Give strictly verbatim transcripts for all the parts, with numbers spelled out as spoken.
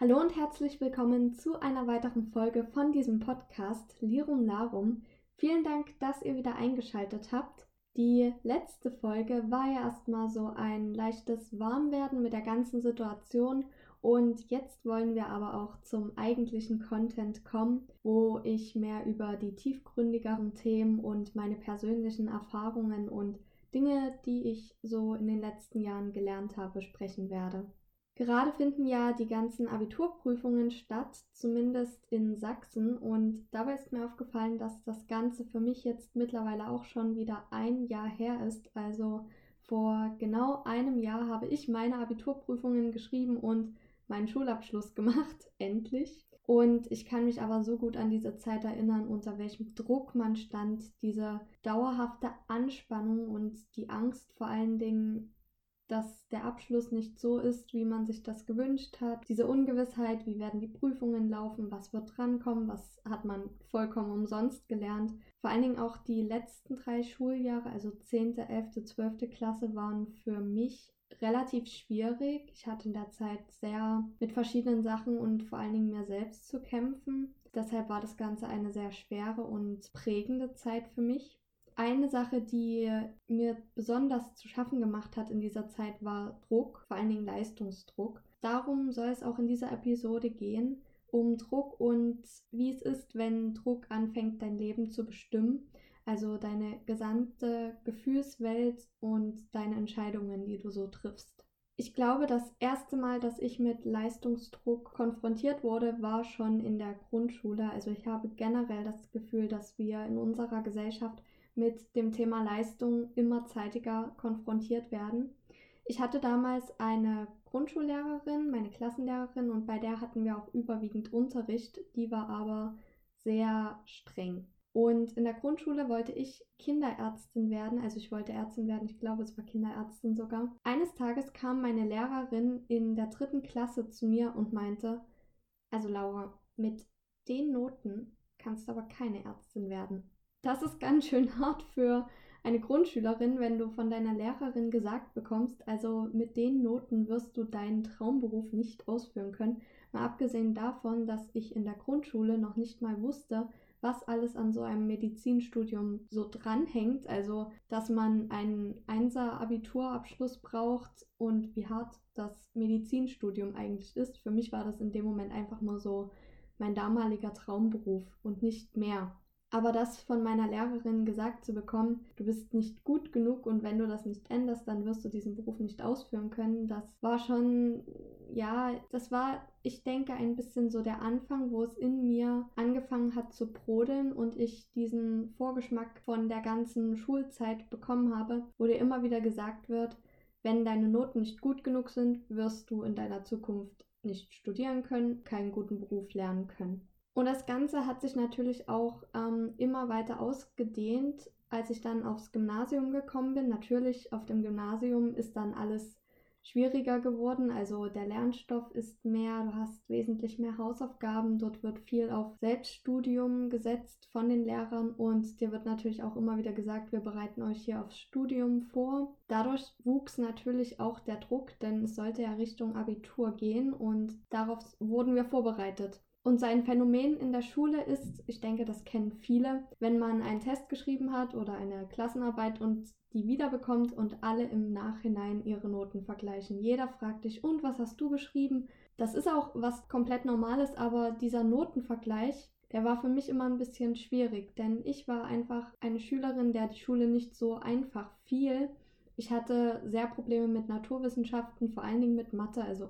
Hallo und herzlich willkommen zu einer weiteren Folge von diesem Podcast Lirum Larum. Vielen Dank, dass ihr wieder eingeschaltet habt. Die letzte Folge war ja erstmal so ein leichtes Warmwerden mit der ganzen Situation und jetzt wollen wir aber auch zum eigentlichen Content kommen, wo ich mehr über die tiefgründigeren Themen und meine persönlichen Erfahrungen und Dinge, die ich so in den letzten Jahren gelernt habe, sprechen werde. Gerade finden ja die ganzen Abiturprüfungen statt, zumindest in Sachsen, und dabei ist mir aufgefallen, dass das Ganze für mich jetzt mittlerweile auch schon wieder ein Jahr her ist. Also vor genau einem Jahr habe ich meine Abiturprüfungen geschrieben und meinen Schulabschluss gemacht, endlich. Und ich kann mich aber so gut an diese Zeit erinnern, unter welchem Druck man stand, diese dauerhafte Anspannung und die Angst vor allen Dingen, dass der Abschluss nicht so ist, wie man sich das gewünscht hat. Diese Ungewissheit, wie werden die Prüfungen laufen, was wird drankommen, was hat man vollkommen umsonst gelernt. Vor allen Dingen auch die letzten drei Schuljahre, also zehnte, elfte, zwölfte Klasse, waren für mich relativ schwierig. Ich hatte in der Zeit sehr mit verschiedenen Sachen und vor allen Dingen mir selbst zu kämpfen. Deshalb war das Ganze eine sehr schwere und prägende Zeit für mich. Eine Sache, die mir besonders zu schaffen gemacht hat in dieser Zeit, war Druck, vor allen Dingen Leistungsdruck. Darum soll es auch in dieser Episode gehen, um Druck und wie es ist, wenn Druck anfängt, dein Leben zu bestimmen. Also deine gesamte Gefühlswelt und deine Entscheidungen, die du so triffst. Ich glaube, das erste Mal, dass ich mit Leistungsdruck konfrontiert wurde, war schon in der Grundschule. Also ich habe generell das Gefühl, dass wir in unserer Gesellschaft mit dem Thema Leistung immer zeitiger konfrontiert werden. Ich hatte damals eine Grundschullehrerin, meine Klassenlehrerin, und bei der hatten wir auch überwiegend Unterricht. Die war aber sehr streng. Und in der Grundschule wollte ich Kinderärztin werden, also ich wollte Ärztin werden, ich glaube, es war Kinderärztin sogar. Eines Tages kam meine Lehrerin in der dritten Klasse zu mir und meinte, also Laura, mit den Noten kannst du aber keine Ärztin werden. Das ist ganz schön hart für eine Grundschülerin, wenn du von deiner Lehrerin gesagt bekommst, also mit den Noten wirst du deinen Traumberuf nicht ausführen können. Mal abgesehen davon, dass ich in der Grundschule noch nicht mal wusste, was alles an so einem Medizinstudium so dranhängt. Also, dass man einen Einser-Abiturabschluss braucht und wie hart das Medizinstudium eigentlich ist. Für mich war das in dem Moment einfach nur so mein damaliger Traumberuf und nicht mehr. Aber das von meiner Lehrerin gesagt zu bekommen, du bist nicht gut genug und wenn du das nicht änderst, dann wirst du diesen Beruf nicht ausführen können, das war schon, ja, das war, ich denke, ein bisschen so der Anfang, wo es in mir angefangen hat zu brodeln und ich diesen Vorgeschmack von der ganzen Schulzeit bekommen habe, wo dir immer wieder gesagt wird, wenn deine Noten nicht gut genug sind, wirst du in deiner Zukunft nicht studieren können, keinen guten Beruf lernen können. Und das Ganze hat sich natürlich auch ähm, immer weiter ausgedehnt, als ich dann aufs Gymnasium gekommen bin. Natürlich, auf dem Gymnasium ist dann alles schwieriger geworden. Also der Lernstoff ist mehr, du hast wesentlich mehr Hausaufgaben. Dort wird viel auf Selbststudium gesetzt von den Lehrern und dir wird natürlich auch immer wieder gesagt, wir bereiten euch hier aufs Studium vor. Dadurch wuchs natürlich auch der Druck, denn es sollte ja Richtung Abitur gehen und darauf wurden wir vorbereitet. Und sein Phänomen in der Schule ist, ich denke, das kennen viele, wenn man einen Test geschrieben hat oder eine Klassenarbeit und die wiederbekommt und alle im Nachhinein ihre Noten vergleichen. Jeder fragt dich, und was hast du geschrieben? Das ist auch was komplett Normales, aber dieser Notenvergleich, der war für mich immer ein bisschen schwierig, denn ich war einfach eine Schülerin, der die Schule nicht so einfach fiel. Ich hatte sehr Probleme mit Naturwissenschaften, vor allen Dingen mit Mathe, also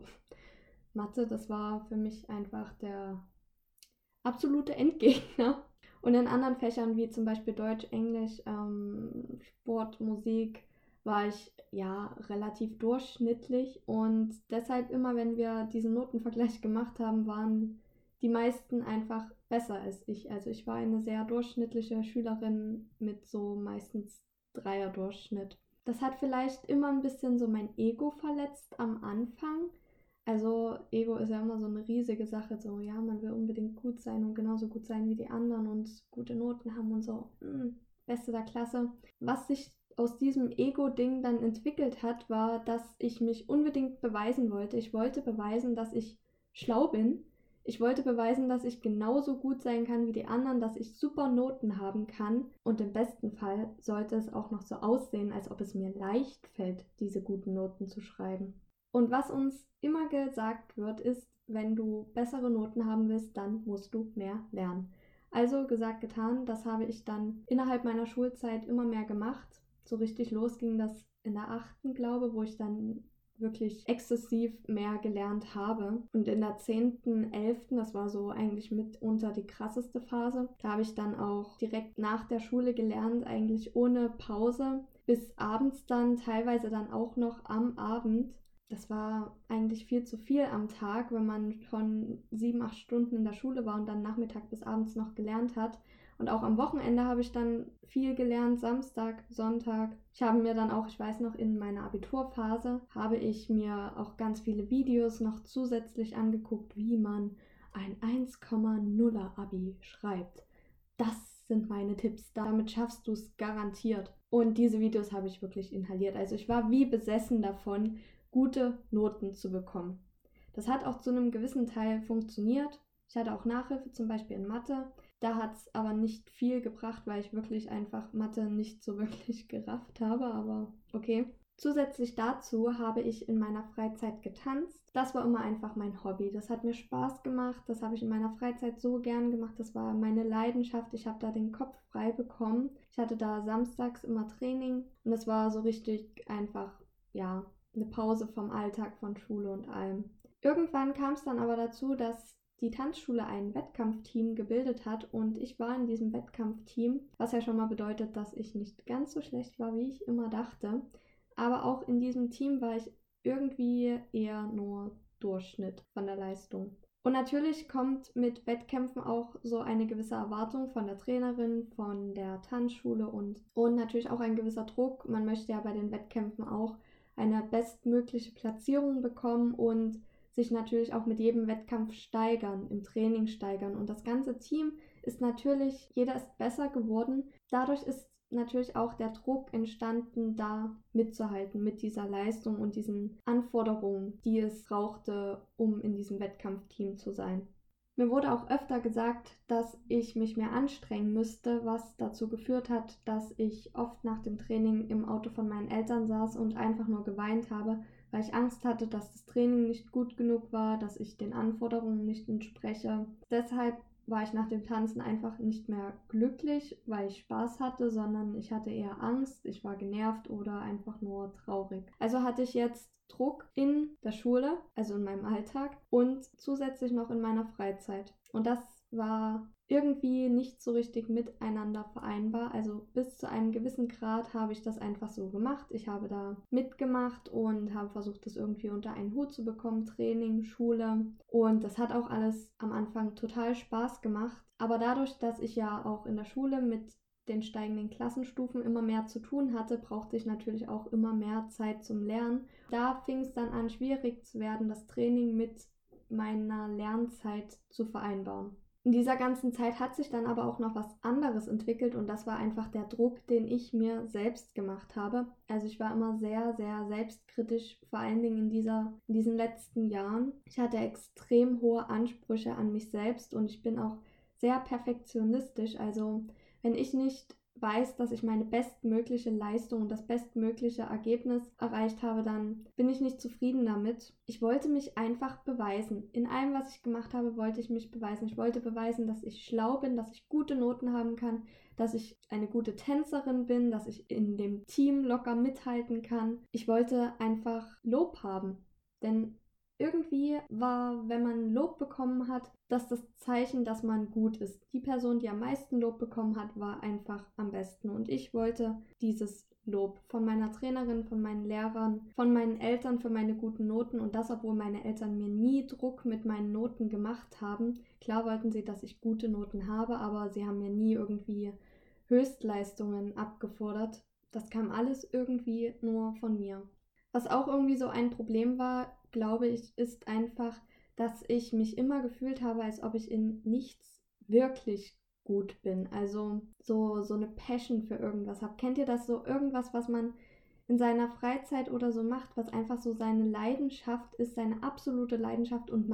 Mathe, das war für mich einfach der absolute Endgegner. Und in anderen Fächern wie zum Beispiel Deutsch, Englisch, ähm, Sport, Musik war ich ja relativ durchschnittlich und deshalb immer, wenn wir diesen Notenvergleich gemacht haben, waren die meisten einfach besser als ich. Also ich war eine sehr durchschnittliche Schülerin mit so meistens Dreier-Durchschnitt. Das hat vielleicht immer ein bisschen so mein Ego verletzt am Anfang. Also Ego ist ja immer so eine riesige Sache, so ja, man will unbedingt gut sein und genauso gut sein wie die anderen und gute Noten haben und so, mh, Beste der Klasse. Was sich aus diesem Ego-Ding dann entwickelt hat, war, dass ich mich unbedingt beweisen wollte. Ich wollte beweisen, dass ich schlau bin. Ich wollte beweisen, dass ich genauso gut sein kann wie die anderen, dass ich super Noten haben kann. Und im besten Fall sollte es auch noch so aussehen, als ob es mir leicht fällt, diese guten Noten zu schreiben. Und was uns immer gesagt wird, ist, wenn du bessere Noten haben willst, dann musst du mehr lernen. Also gesagt, getan, das habe ich dann innerhalb meiner Schulzeit immer mehr gemacht. So richtig los ging das in der achten, glaube ich, wo ich dann wirklich exzessiv mehr gelernt habe. Und in der zehnten, elften, das war so eigentlich mitunter die krasseste Phase, da habe ich dann auch direkt nach der Schule gelernt, eigentlich ohne Pause, bis abends dann, teilweise dann auch noch am Abend. Das war eigentlich viel zu viel am Tag, wenn man schon sieben, acht Stunden in der Schule war und dann Nachmittag bis abends noch gelernt hat. Und auch am Wochenende habe ich dann viel gelernt, Samstag, Sonntag. Ich habe mir dann auch, ich weiß noch, in meiner Abiturphase habe ich mir auch ganz viele Videos noch zusätzlich angeguckt, wie man ein eins Komma nuller Abi schreibt. Das sind meine Tipps, damit schaffst du es garantiert. Und diese Videos habe ich wirklich inhaliert. Also ich war wie besessen davon, gute Noten zu bekommen. Das hat auch zu einem gewissen Teil funktioniert. Ich hatte auch Nachhilfe, zum Beispiel in Mathe. Da hat es aber nicht viel gebracht, weil ich wirklich einfach Mathe nicht so wirklich gerafft habe, aber okay. Zusätzlich dazu habe ich in meiner Freizeit getanzt. Das war immer einfach mein Hobby. Das hat mir Spaß gemacht. Das habe ich in meiner Freizeit so gern gemacht. Das war meine Leidenschaft. Ich habe da den Kopf frei bekommen. Ich hatte da samstags immer Training und es war so richtig einfach, ja, eine Pause vom Alltag, von Schule und allem. Irgendwann kam es dann aber dazu, dass die Tanzschule ein Wettkampfteam gebildet hat und ich war in diesem Wettkampfteam, was ja schon mal bedeutet, dass ich nicht ganz so schlecht war, wie ich immer dachte. Aber auch in diesem Team war ich irgendwie eher nur Durchschnitt von der Leistung. Und natürlich kommt mit Wettkämpfen auch so eine gewisse Erwartung von der Trainerin, von der Tanzschule und, und natürlich auch ein gewisser Druck. Man möchte ja bei den Wettkämpfen auch eine bestmögliche Platzierung bekommen und sich natürlich auch mit jedem Wettkampf steigern, im Training steigern. Und das ganze Team ist natürlich, jeder ist besser geworden. Dadurch ist natürlich auch der Druck entstanden, da mitzuhalten mit dieser Leistung und diesen Anforderungen, die es brauchte, um in diesem Wettkampfteam zu sein. Mir wurde auch öfter gesagt, dass ich mich mehr anstrengen müsste, was dazu geführt hat, dass ich oft nach dem Training im Auto von meinen Eltern saß und einfach nur geweint habe, weil ich Angst hatte, dass das Training nicht gut genug war, dass ich den Anforderungen nicht entspreche. Deshalb war ich nach dem Tanzen einfach nicht mehr glücklich, weil ich Spaß hatte, sondern ich hatte eher Angst, ich war genervt oder einfach nur traurig. Also hatte ich jetzt Druck in der Schule, also in meinem Alltag und zusätzlich noch in meiner Freizeit. Und das war irgendwie nicht so richtig miteinander vereinbar. Also bis zu einem gewissen Grad habe ich das einfach so gemacht. Ich habe da mitgemacht und habe versucht, das irgendwie unter einen Hut zu bekommen. Training, Schule. Und das hat auch alles am Anfang total Spaß gemacht. Aber dadurch, dass ich ja auch in der Schule mit den steigenden Klassenstufen immer mehr zu tun hatte, brauchte ich natürlich auch immer mehr Zeit zum Lernen. Da fing es dann an, schwierig zu werden, das Training mit meiner Lernzeit zu vereinbaren. In dieser ganzen Zeit hat sich dann aber auch noch was anderes entwickelt und das war einfach der Druck, den ich mir selbst gemacht habe. Also ich war immer sehr, sehr selbstkritisch, vor allen Dingen in, dieser, in diesen letzten Jahren. Ich hatte extrem hohe Ansprüche an mich selbst und ich bin auch sehr perfektionistisch. Also wenn ich nicht weiß, dass ich meine bestmögliche Leistung und das bestmögliche Ergebnis erreicht habe, dann bin ich nicht zufrieden damit. Ich wollte mich einfach beweisen. In allem, was ich gemacht habe, wollte ich mich beweisen. Ich wollte beweisen, dass ich schlau bin, dass ich gute Noten haben kann, dass ich eine gute Tänzerin bin, dass ich in dem Team locker mithalten kann. Ich wollte einfach Lob haben, denn irgendwie war, wenn man Lob bekommen hat, das das Zeichen, dass man gut ist. Die Person, die am meisten Lob bekommen hat, war einfach am besten. Und ich wollte dieses Lob von meiner Trainerin, von meinen Lehrern, von meinen Eltern für meine guten Noten. Und das, obwohl meine Eltern mir nie Druck mit meinen Noten gemacht haben. Klar wollten sie, dass ich gute Noten habe, aber sie haben mir nie irgendwie Höchstleistungen abgefordert. Das kam alles irgendwie nur von mir. Was auch irgendwie so ein Problem war, glaube ich, ist einfach, dass ich mich immer gefühlt habe, als ob ich in nichts wirklich gut bin. Also so, so eine Passion für irgendwas habe. Kennt ihr das so? Irgendwas, was man in seiner Freizeit oder so macht, was einfach so seine Leidenschaft ist, seine absolute Leidenschaft und man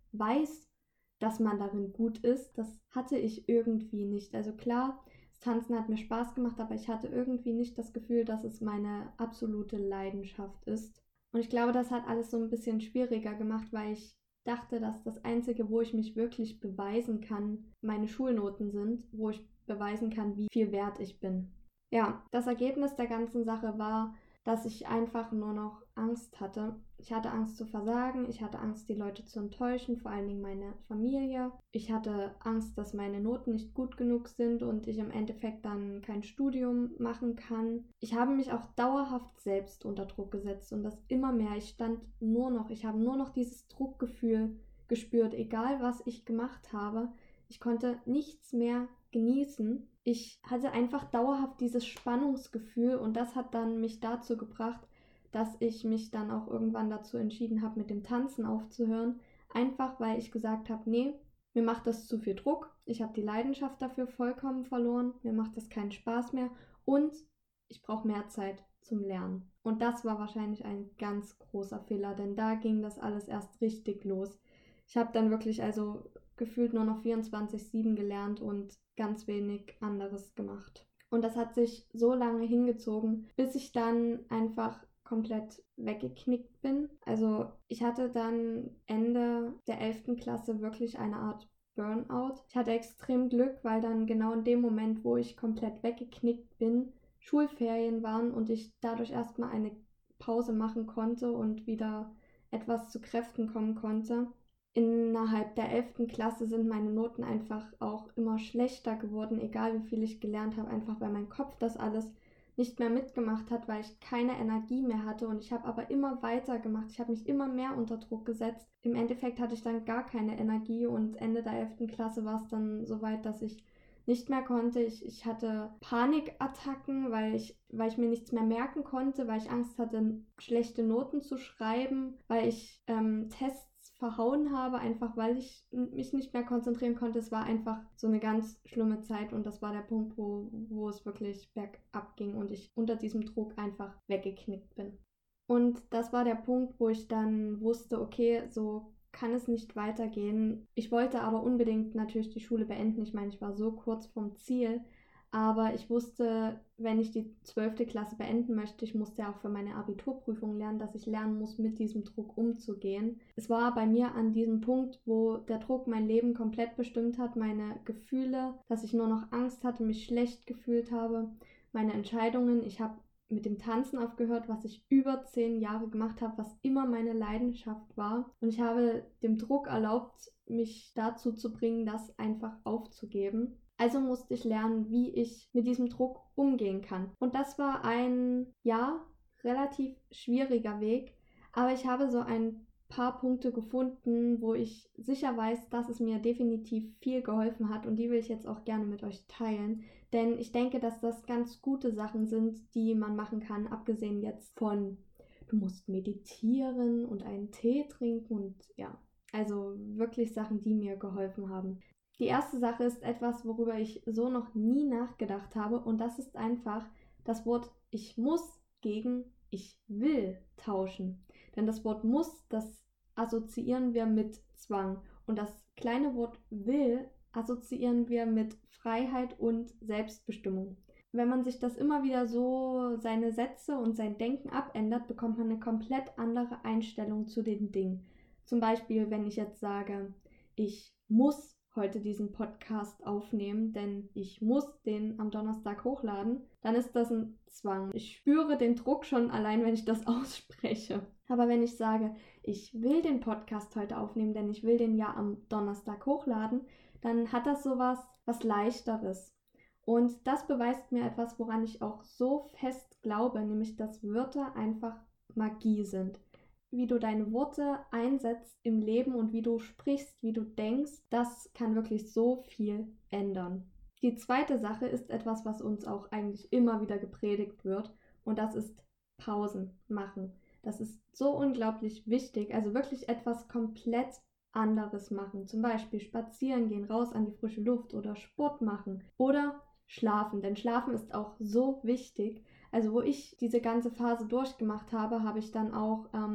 weiß, dass man darin gut ist, das hatte ich irgendwie nicht. Also klar, das Tanzen hat mir Spaß gemacht, aber ich hatte irgendwie nicht das Gefühl, dass es meine absolute Leidenschaft ist. Und ich glaube, das hat alles so ein bisschen schwieriger gemacht, weil ich dachte, dass das Einzige, wo ich mich wirklich beweisen kann, meine Schulnoten sind, wo ich beweisen kann, wie viel wert ich bin. Ja, das Ergebnis der ganzen Sache war, dass ich einfach nur noch Angst hatte. Ich hatte Angst zu versagen, ich hatte Angst, die Leute zu enttäuschen, vor allen Dingen meine Familie. Ich hatte Angst, dass meine Noten nicht gut genug sind und ich im Endeffekt dann kein Studium machen kann. Ich habe mich auch dauerhaft selbst unter Druck gesetzt und das immer mehr. Ich stand nur noch, ich habe nur noch dieses Druckgefühl gespürt, egal was ich gemacht habe. Ich konnte nichts mehr genießen. Ich hatte einfach dauerhaft dieses Spannungsgefühl und das hat dann mich dazu gebracht, dass ich mich dann auch irgendwann dazu entschieden habe, mit dem Tanzen aufzuhören. Einfach weil ich gesagt habe, nee, mir macht das zu viel Druck. Ich habe die Leidenschaft dafür vollkommen verloren. Mir macht das keinen Spaß mehr und ich brauche mehr Zeit zum Lernen. Und das war wahrscheinlich ein ganz großer Fehler, denn da ging das alles erst richtig los. Ich habe dann wirklich also gefühlt nur noch vierundzwanzig sieben gelernt und ganz wenig anderes gemacht. Und das hat sich so lange hingezogen, bis ich dann einfach komplett weggeknickt bin. Also ich hatte dann Ende der elften Klasse wirklich eine Art Burnout. Ich hatte extrem Glück, weil dann genau in dem Moment, wo ich komplett weggeknickt bin, Schulferien waren und ich dadurch erstmal eine Pause machen konnte und wieder etwas zu Kräften kommen konnte. Innerhalb der elften Klasse sind meine Noten einfach auch immer schlechter geworden, egal wie viel ich gelernt habe, einfach weil mein Kopf das alles nicht mehr mitgemacht hat, weil ich keine Energie mehr hatte und ich habe aber immer weiter gemacht. Ich habe mich immer mehr unter Druck gesetzt. Im Endeffekt hatte ich dann gar keine Energie und Ende der elften Klasse war es dann so weit, dass ich nicht mehr konnte. Ich, ich hatte Panikattacken, weil ich, weil ich mir nichts mehr merken konnte, weil ich Angst hatte, schlechte Noten zu schreiben, weil ich ähm, Tests verhauen habe, einfach weil ich mich nicht mehr konzentrieren konnte. Es war einfach so eine ganz schlimme Zeit und das war der Punkt, wo, wo es wirklich bergab ging und ich unter diesem Druck einfach weggeknickt bin. Und das war der Punkt, wo ich dann wusste, okay, so kann es nicht weitergehen. Ich wollte aber unbedingt natürlich die Schule beenden. Ich meine, ich war so kurz vom Ziel, aber ich wusste, wenn ich die zwölfte Klasse beenden möchte, ich musste ja auch für meine Abiturprüfung lernen, dass ich lernen muss, mit diesem Druck umzugehen. Es war bei mir an diesem Punkt, wo der Druck mein Leben komplett bestimmt hat, meine Gefühle, dass ich nur noch Angst hatte, mich schlecht gefühlt habe, meine Entscheidungen. Ich habe mit dem Tanzen aufgehört, was ich über zehn Jahre gemacht habe, was immer meine Leidenschaft war. Und ich habe dem Druck erlaubt, mich dazu zu bringen, das einfach aufzugeben. Also musste ich lernen, wie ich mit diesem Druck umgehen kann. Und das war ein, ja, relativ schwieriger Weg. Aber ich habe so ein paar Punkte gefunden, wo ich sicher weiß, dass es mir definitiv viel geholfen hat. Und die will ich jetzt auch gerne mit euch teilen. Denn ich denke, dass das ganz gute Sachen sind, die man machen kann, abgesehen jetzt von, du musst meditieren und einen Tee trinken und ja, also wirklich Sachen, die mir geholfen haben. Die erste Sache ist etwas, worüber ich so noch nie nachgedacht habe und das ist einfach das Wort ich muss gegen ich will tauschen. Denn das Wort muss, das assoziieren wir mit Zwang und das kleine Wort will assoziieren wir mit Freiheit und Selbstbestimmung. Wenn man sich das immer wieder so seine Sätze und sein Denken abändert, bekommt man eine komplett andere Einstellung zu den Dingen. Zum Beispiel, wenn ich jetzt sage, ich muss heute diesen Podcast aufnehmen, denn ich muss den am Donnerstag hochladen, dann ist das ein Zwang. Ich spüre den Druck schon allein, wenn ich das ausspreche. Aber wenn ich sage, ich will den Podcast heute aufnehmen, denn ich will den ja am Donnerstag hochladen, dann hat das sowas, was Leichteres. Und das beweist mir etwas, woran ich auch so fest glaube, nämlich dass Wörter einfach Magie sind. Wie du deine Worte einsetzt im Leben und wie du sprichst, wie du denkst, das kann wirklich so viel ändern. Die zweite Sache ist etwas, was uns auch eigentlich immer wieder gepredigt wird und das ist Pausen machen. Das ist so unglaublich wichtig, also wirklich etwas komplett anderes machen. Zum Beispiel spazieren gehen, raus an die frische Luft oder Sport machen oder schlafen, denn Schlafen ist auch so wichtig. Also wo ich diese ganze Phase durchgemacht habe, habe ich dann auch ähm,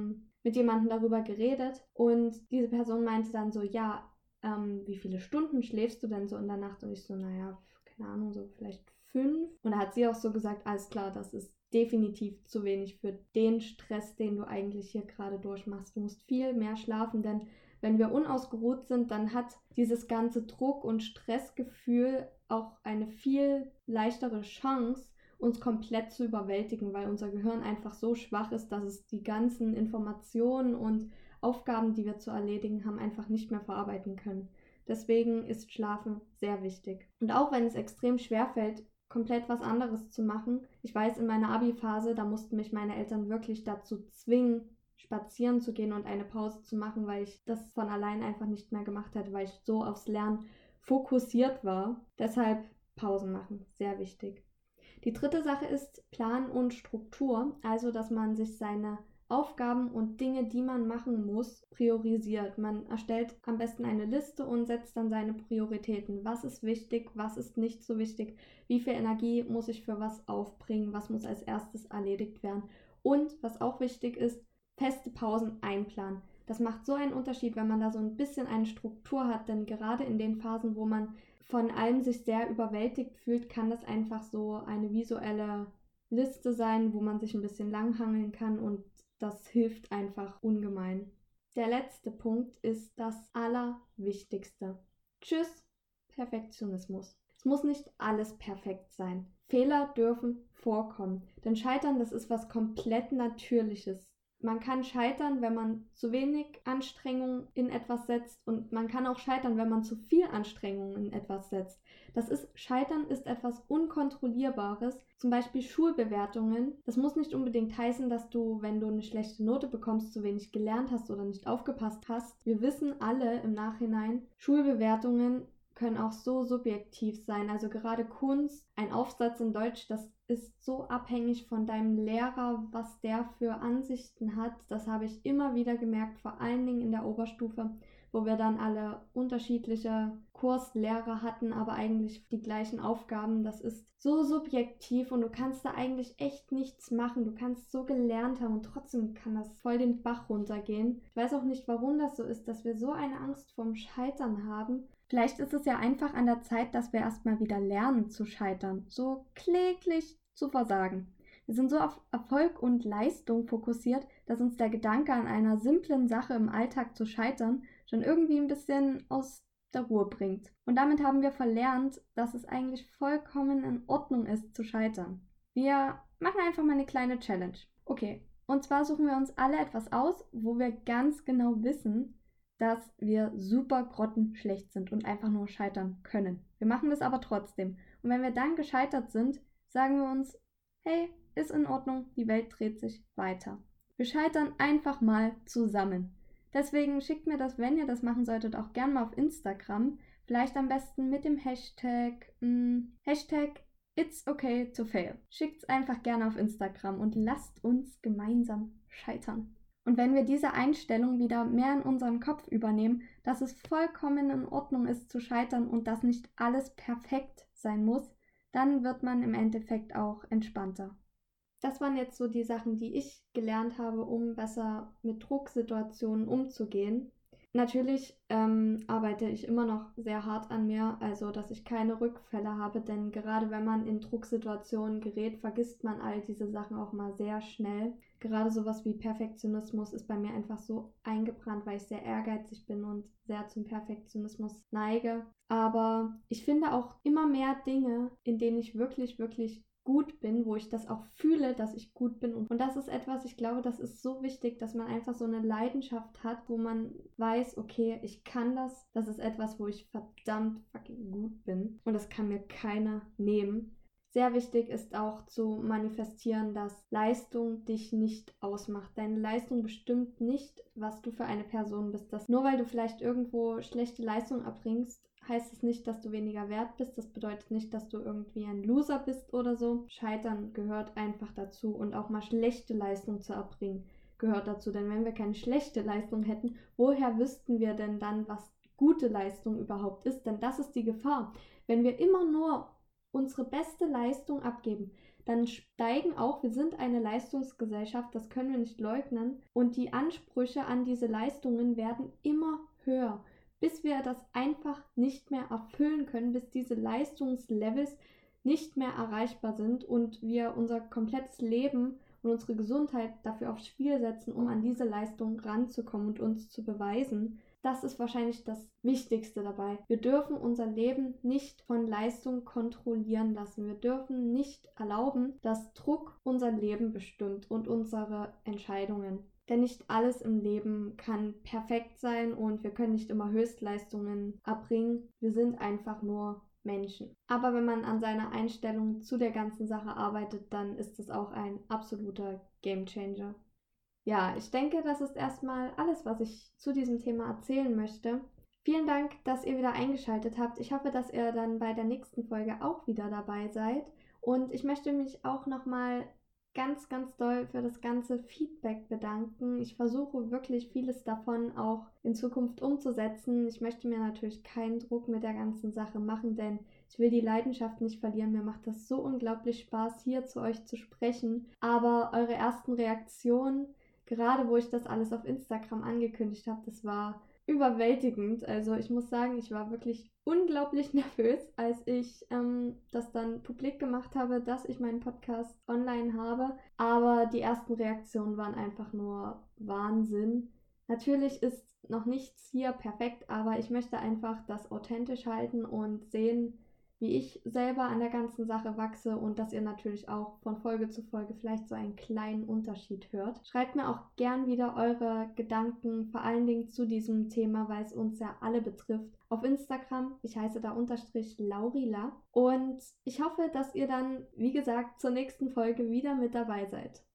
mit jemandem darüber geredet und diese Person meinte dann so, ja, ähm, wie viele Stunden schläfst du denn so in der Nacht? Und ich so, naja, keine Ahnung, so vielleicht fünf. Und da hat sie auch so gesagt, alles klar, das ist definitiv zu wenig für den Stress, den du eigentlich hier gerade durchmachst. Du musst viel mehr schlafen, denn wenn wir unausgeruht sind, dann hat dieses ganze Druck- und Stressgefühl auch eine viel leichtere Chance, uns komplett zu überwältigen, weil unser Gehirn einfach so schwach ist, dass es die ganzen Informationen und Aufgaben, die wir zu erledigen haben, einfach nicht mehr verarbeiten können. Deswegen ist Schlafen sehr wichtig. Und auch wenn es extrem schwer fällt, komplett was anderes zu machen. Ich weiß, in meiner Abi-Phase, da mussten mich meine Eltern wirklich dazu zwingen, spazieren zu gehen und eine Pause zu machen, weil ich das von allein einfach nicht mehr gemacht hätte, weil ich so aufs Lernen fokussiert war. Deshalb Pausen machen, sehr wichtig. Die dritte Sache ist Plan und Struktur, also dass man sich seine Aufgaben und Dinge, die man machen muss, priorisiert. Man erstellt am besten eine Liste und setzt dann seine Prioritäten. Was ist wichtig, was ist nicht so wichtig, wie viel Energie muss ich für was aufbringen, was muss als erstes erledigt werden. Und was auch wichtig ist, feste Pausen einplanen. Das macht so einen Unterschied, wenn man da so ein bisschen eine Struktur hat, denn gerade in den Phasen, wo man von allem sich sehr überwältigt fühlt, kann das einfach so eine visuelle Liste sein, wo man sich ein bisschen langhangeln kann und das hilft einfach ungemein. Der letzte Punkt ist das Allerwichtigste. Tschüss, Perfektionismus. Es muss nicht alles perfekt sein. Fehler dürfen vorkommen, denn Scheitern, das ist was komplett Natürliches. Man kann scheitern, wenn man zu wenig Anstrengung in etwas setzt und man kann auch scheitern, wenn man zu viel Anstrengung in etwas setzt. Das ist, Scheitern ist etwas Unkontrollierbares, zum Beispiel Schulbewertungen. Das muss nicht unbedingt heißen, dass du, wenn du eine schlechte Note bekommst, zu wenig gelernt hast oder nicht aufgepasst hast. Wir wissen alle im Nachhinein, Schulbewertungen können auch so subjektiv sein. Also gerade Kunst, ein Aufsatz in Deutsch, das ist so abhängig von deinem Lehrer, was der für Ansichten hat. Das habe ich immer wieder gemerkt, vor allen Dingen in der Oberstufe, wo wir dann alle unterschiedliche Kurslehrer hatten, aber eigentlich die gleichen Aufgaben. Das ist so subjektiv und du kannst da eigentlich echt nichts machen. Du kannst so gelernt haben und trotzdem kann das voll den Bach runtergehen. Ich weiß auch nicht, warum das so ist, dass wir so eine Angst vorm Scheitern haben. Vielleicht ist es ja einfach an der Zeit, dass wir erstmal wieder lernen zu scheitern, so kläglich zu versagen. Wir sind so auf Erfolg und Leistung fokussiert, dass uns der Gedanke an einer simplen Sache im Alltag zu scheitern schon irgendwie ein bisschen aus der Ruhe bringt. Und damit haben wir verlernt, dass es eigentlich vollkommen in Ordnung ist zu scheitern. Wir machen einfach mal eine kleine Challenge. Okay, und zwar suchen wir uns alle etwas aus, wo wir ganz genau wissen, dass wir super grottenschlecht sind und einfach nur scheitern können. Wir machen das aber trotzdem. Und wenn wir dann gescheitert sind, sagen wir uns, hey, ist in Ordnung, die Welt dreht sich weiter. Wir scheitern einfach mal zusammen. Deswegen schickt mir das, wenn ihr das machen solltet, auch gerne mal auf Instagram. Vielleicht am besten mit dem Hashtag, mh, Hashtag It's okay to fail. Schickt's einfach gerne auf Instagram und lasst uns gemeinsam scheitern. Und wenn wir diese Einstellung wieder mehr in unseren Kopf übernehmen, dass es vollkommen in Ordnung ist zu scheitern und dass nicht alles perfekt sein muss, dann wird man im Endeffekt auch entspannter. Das waren jetzt so die Sachen, die ich gelernt habe, um besser mit Drucksituationen umzugehen. Natürlich ähm, arbeite ich immer noch sehr hart an mir, also dass ich keine Rückfälle habe, denn gerade wenn man in Drucksituationen gerät, vergisst man all diese Sachen auch mal sehr schnell. Gerade sowas wie Perfektionismus ist bei mir einfach so eingebrannt, weil ich sehr ehrgeizig bin und sehr zum Perfektionismus neige. Aber ich finde auch immer mehr Dinge, in denen ich wirklich, wirklich gut bin, wo ich das auch fühle, dass ich gut bin. Und das ist etwas, ich glaube, das ist so wichtig, dass man einfach so eine Leidenschaft hat, wo man weiß, okay, ich kann das. Das ist etwas, wo ich verdammt fucking gut bin. Und das kann mir keiner nehmen. Sehr wichtig ist auch zu manifestieren, dass Leistung dich nicht ausmacht. Deine Leistung bestimmt nicht, was du für eine Person bist. Dass nur weil du vielleicht irgendwo schlechte Leistung erbringst, heißt es nicht, dass du weniger wert bist. Das bedeutet nicht, dass du irgendwie ein Loser bist oder so. Scheitern gehört einfach dazu und auch mal schlechte Leistung zu erbringen gehört dazu. Denn wenn wir keine schlechte Leistung hätten, woher wüssten wir denn dann, was gute Leistung überhaupt ist? Denn das ist die Gefahr. Wenn wir immer nur unsere beste Leistung abgeben, dann steigen auch, wir sind eine Leistungsgesellschaft, das können wir nicht leugnen, und die Ansprüche an diese Leistungen werden immer höher, bis wir das einfach nicht mehr erfüllen können, bis diese Leistungslevels nicht mehr erreichbar sind und wir unser komplettes Leben und unsere Gesundheit dafür aufs Spiel setzen, um an diese Leistung ranzukommen und uns zu beweisen. Das ist wahrscheinlich das Wichtigste dabei. Wir dürfen unser Leben nicht von Leistung kontrollieren lassen. Wir dürfen nicht erlauben, dass Druck unser Leben bestimmt und unsere Entscheidungen. Denn nicht alles im Leben kann perfekt sein und wir können nicht immer Höchstleistungen erbringen. Wir sind einfach nur Menschen. Aber wenn man an seiner Einstellung zu der ganzen Sache arbeitet, dann ist es auch ein absoluter Gamechanger. Ja, ich denke, das ist erstmal alles, was ich zu diesem Thema erzählen möchte. Vielen Dank, dass ihr wieder eingeschaltet habt. Ich hoffe, dass ihr dann bei der nächsten Folge auch wieder dabei seid. Und ich möchte mich auch nochmal ganz, ganz doll für das ganze Feedback bedanken. Ich versuche wirklich vieles davon auch in Zukunft umzusetzen. Ich möchte mir natürlich keinen Druck mit der ganzen Sache machen, denn ich will die Leidenschaft nicht verlieren. Mir macht das so unglaublich Spaß, hier zu euch zu sprechen. Aber eure ersten Reaktionen, gerade wo ich das alles auf Instagram angekündigt habe, das war überwältigend. Also ich muss sagen, ich war wirklich unglaublich nervös, als ich ähm, das dann publik gemacht habe, dass ich meinen Podcast online habe. Aber die ersten Reaktionen waren einfach nur Wahnsinn. Natürlich ist noch nichts hier perfekt, aber ich möchte einfach das authentisch halten und sehen, wie ich selber an der ganzen Sache wachse und dass ihr natürlich auch von Folge zu Folge vielleicht so einen kleinen Unterschied hört. Schreibt mir auch gern wieder eure Gedanken, vor allen Dingen zu diesem Thema, weil es uns ja alle betrifft, auf Instagram. Ich heiße da unterstrich Laurila und ich hoffe, dass ihr dann, wie gesagt, zur nächsten Folge wieder mit dabei seid.